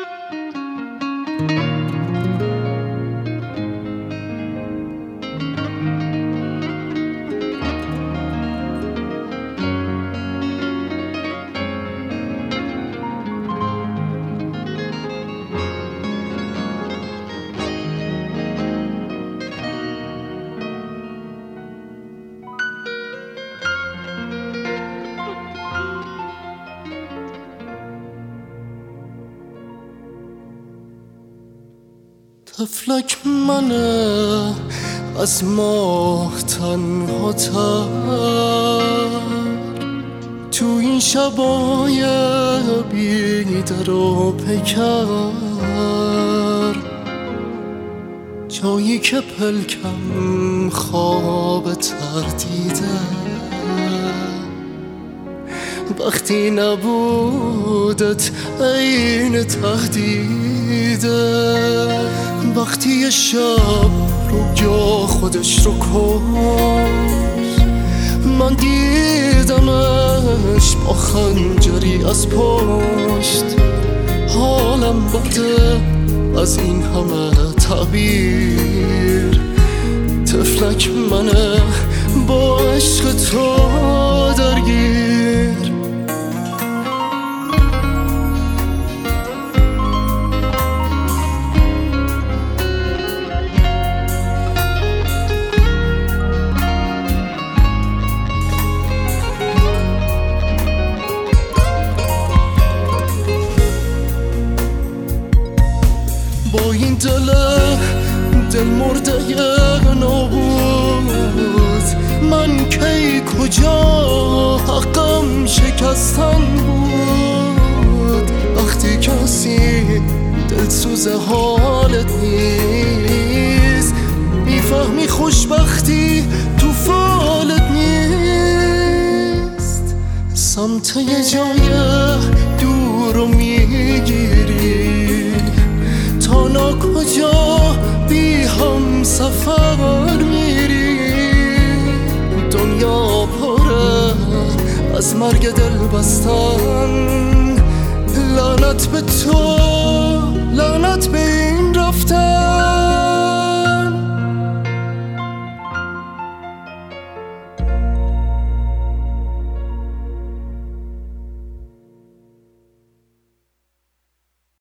طفلک منه از ماه تنها تر تو این شبای بیدر و پیکر، جایی که پلکم خواب تردیده، وقتی نبودت عین تهدیده، وقتی یه شب رویا خودش رو کشت، من دیدمش با خنجری از پشت، حالم بده از این همه تعبیر، طفلک منه با عشق تو درگیر. با این دل مرده نابود، من کی کجا حقم شکستن بود، وقتی کسی دلسوز حالت نیست، میفهمی خوشبختی تو فالت نیست، سمت یه جای دور رو میگیری، تا ناکجا بی هم سفر میری، دنیا پره از مرگ دل بستن، لعنت به تو، لعنت به